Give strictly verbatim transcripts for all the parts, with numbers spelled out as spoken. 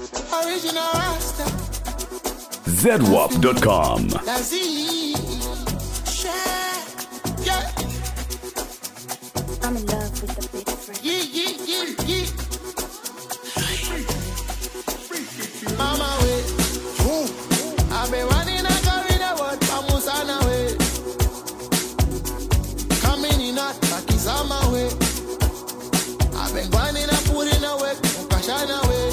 Original Rasta. zedwap dot com. That's it. Share. Yeah. I'm in love with the big friend. Yeah, yeah, yeah, yeah. Mama way. I've been running and going away. Vamos on our way. Coming in hot, back is on my way. I've been running and putting away. Passion away.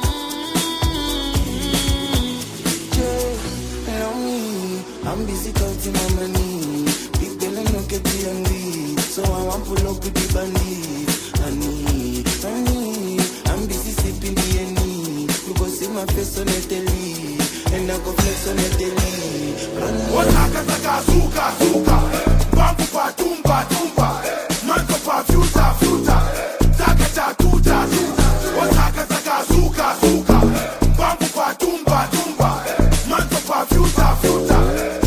I'm busy counting my money. Big belly no get the lead. So I want pull up with the bandit. Honey, honey, I'm busy sipping the honey. You go see my face on the telly, and I go flex on the telly. Wataka taka suka suka, bambu pa tumba tumba, manko pa futa futa, taka ta tuta tuta. Wataka taka suka suka, bambu pa tumba tumba, manko pa futa futa.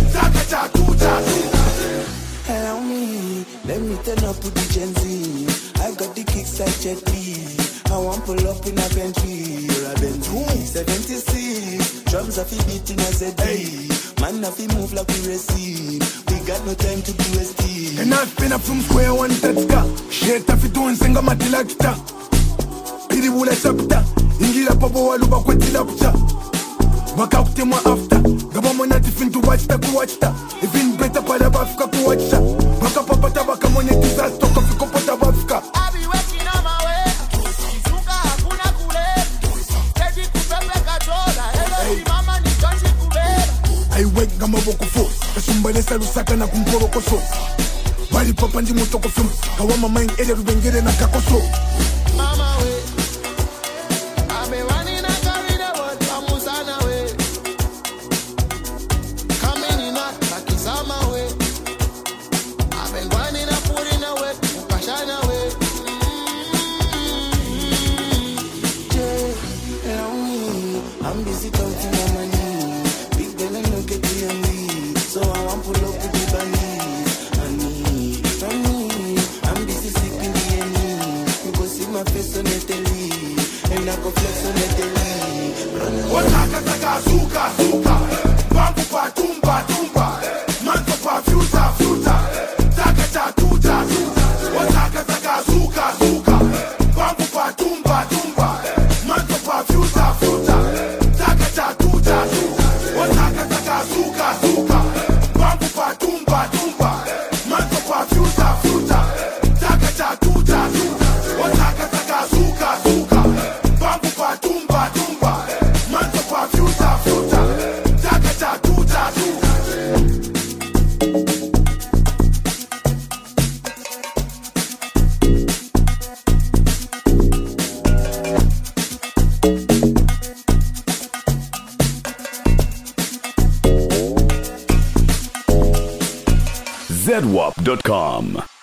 Allow me, let me turn up with the Gen Z. I got the kicks like Jet Li. I want pull up in a Bentley or a Bentley. seventy-six, drums are fi beating as a day. Man, if we move like we receive. We got no time to do S T. And I've been up from square one tetska. Shit, if you doing sing a matila kita. Piri wula chapta. Ingira pabo waluba kwetila pcha. Waka kutemwa after. Gaba mwana tifin to watch ta ku watch ta. Even better para bafka ku watch ta. Waka papata waka mwane disaster kofi kopota bafka. I be working on my way. Suka hakuna kule. Ready kupepe kachola. Hello si mama ni tonji kubeba. I wake gama boko fo. Kasumbale sa lusaka na kumporo koso. Bali papa ndi motoko film. Kawa mama in ere rubengere na kakoso. Mama way. I've been running and carrying the world. Vamos on our way. Coming in hot, back is on my way. I've been running and putting away. Passion away. Allow me, I'm busy counting my money. Big belly no get the lead. So I want pull up with the bandit. Honey, honey, I'm busy sipping the honey. You go see my face on the telly, and I go flex on the telly. Wataka taka suka suka, bambu pa tumba tumba, manko pa futa futa, taka ta tuta tuta. Wataka taka suka suka, bambu pa tumba tumba, manko pa futa futa, taka ta tuta tuta. Wataka taka suka suka, bambu pa tumba tumba, manko pa futa futa, taka ta tuta tuta. Wataka taka suka suka, bambu pa tumba tumba. zedwap dot com.